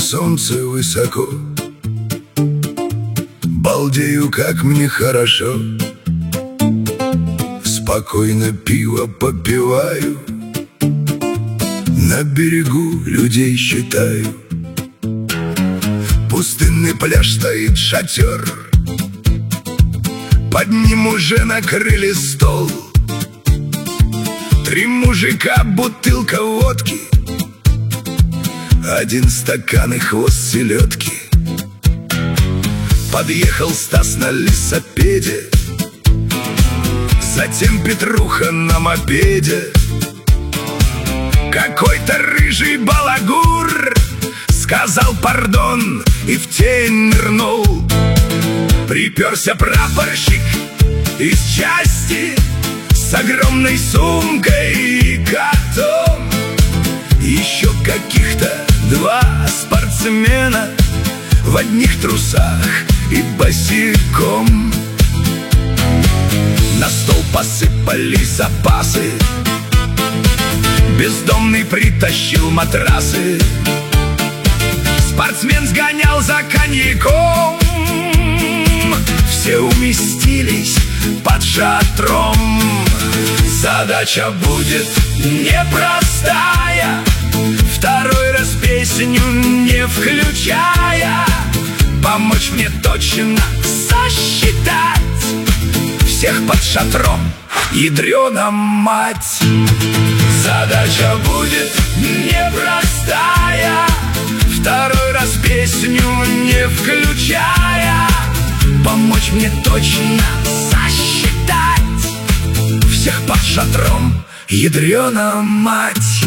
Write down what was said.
солнце высоко. Балдею, как мне хорошо. Спокойно пиво попиваю, на берегу людей считаю. Пустынный пляж, стоит шатер, под ним уже накрыли стол. 3 мужика, бутылка водки, 1 стакан и хвост селедки. Подъехал Стас на лесопеде, затем Петруха на мопеде. Какой-то рыжий балагур сказал пардон и в тень нырнул. Приперся прапорщик из части с огромной сумкой и котом. Еще каких-то 2 спортсмена в одних трусах и босиком. На стол посыпались запасы, бездомный притащил матрасы. Спортсмен сгонял за коньяком. Все уместились под шатром. Задача будет непростая, 2 раз песню не включая. Помочь мне точно сосчитать всех под шатром, ядрёна мать. Задача будет непростая, 2 раз песню не включая. Помочь мне точно сосчитать всех под шатром, ядрёна мать.